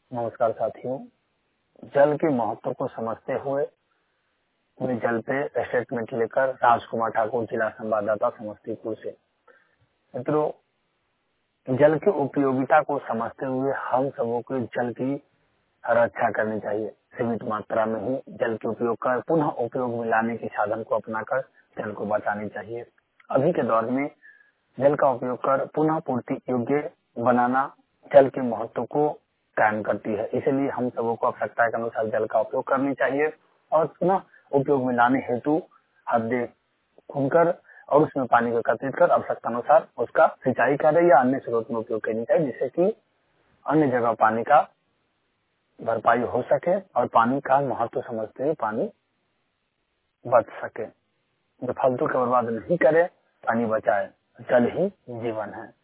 नमस्कार साथियों, जल के महत्व को समझते हुए मैं जल पे स्टेटमेंट लेकर राजकुमार ठाकुर, जिला संवाददाता समस्तीपुर से। मित्रों, जल की उपयोगिता को समझते हुए हम सबों को जल की रक्षा करनी चाहिए। सीमित मात्रा में ही जल के उपयोग कर पुनः उपयोग में लाने के साधन को अपनाकर जल को बचानी चाहिए। अभी के दौर में जल का उपयोग कर पुनः पूर्ति योग्य बनाना जल के महत्व को कायम करती है। इसलिए हम सबों को आवश्यकता के अनुसार जल का उपयोग करनी चाहिए और पुनः उपयोग में लाने हेतु हदें खुनकर और उसमें पानी को एकत्रित कर आवश्यकता अनुसार उसका सिंचाई कार्य या अन्य स्रोत में उपयोग करनी चाहिए, जिससे कि अन्य जगह पानी का भरपाई हो सके और पानी का महत्व समझते हुए पानी बच सके। जो फालतू का बर्बाद नहीं करे, पानी बचाए। जल ही जीवन है।